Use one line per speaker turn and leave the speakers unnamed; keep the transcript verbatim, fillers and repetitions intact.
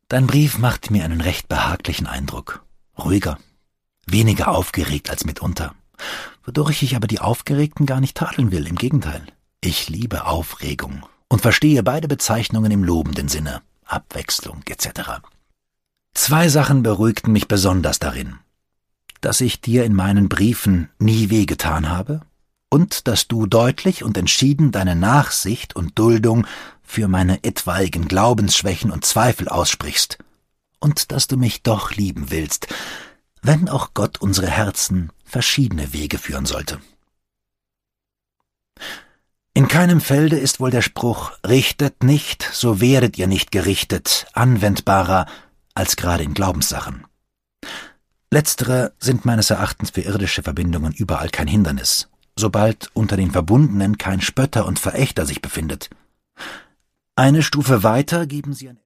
Dein Brief macht mir einen recht behaglichen Eindruck. Ruhiger, weniger aufgeregt als mitunter. Wodurch ich aber die Aufgeregten gar nicht tadeln will, im Gegenteil. Ich liebe Aufregung und verstehe beide Bezeichnungen im lobenden Sinne, Abwechslung et cetera. Zwei Sachen beruhigten mich besonders darin: dass ich dir in meinen Briefen nie wehgetan habe und dass du deutlich und entschieden deine Nachsicht und Duldung für meine etwaigen Glaubensschwächen und Zweifel aussprichst und dass du mich doch lieben willst, wenn auch Gott unsere Herzen verschiedene Wege führen sollte. In keinem Felde ist wohl der Spruch »Richtet nicht, so werdet ihr nicht gerichtet« anwendbarer als gerade in Glaubenssachen. Letztere sind meines Erachtens für irdische Verbindungen überall kein Hindernis, sobald unter den Verbundenen kein Spötter und Verächter sich befindet. Eine Stufe weiter geben sie ein